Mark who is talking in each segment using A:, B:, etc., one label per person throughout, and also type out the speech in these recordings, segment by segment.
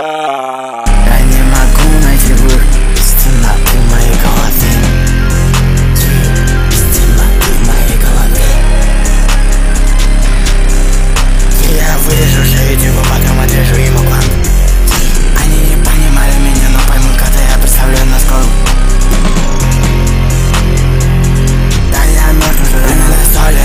A: Я не могу найти выход из темноты в моей голове. Из темноты в моей голове. Я вырежу все видео, потом отрежу ему план. Они не понимали меня, но поймут, когда я представлю на скол. Да я мертв уже время на столе.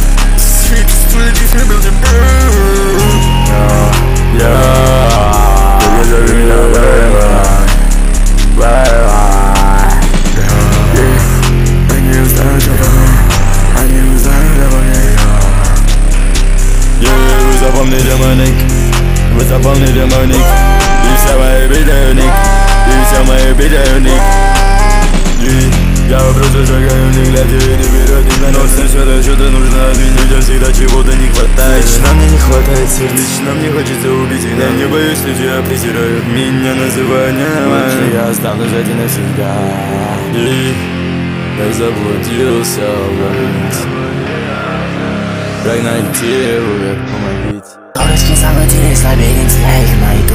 B: Вы запомните мой ник. И все мои видео ник. И все мои видео ник. Я просто шагаю, не глядя, иди вперед, не на нос. Что-то нужно от меня, людям всегда чего-то не хватает. Лично мне не хватает сил, лично мне хочется убить. Я не боюсь, люди презирают меня, называя нормально. Я останусь один навсегда. И я заблудился в лабиринте. Как найти выход, помогите.
A: Дурочки заблудились в лабиринте, я их найду.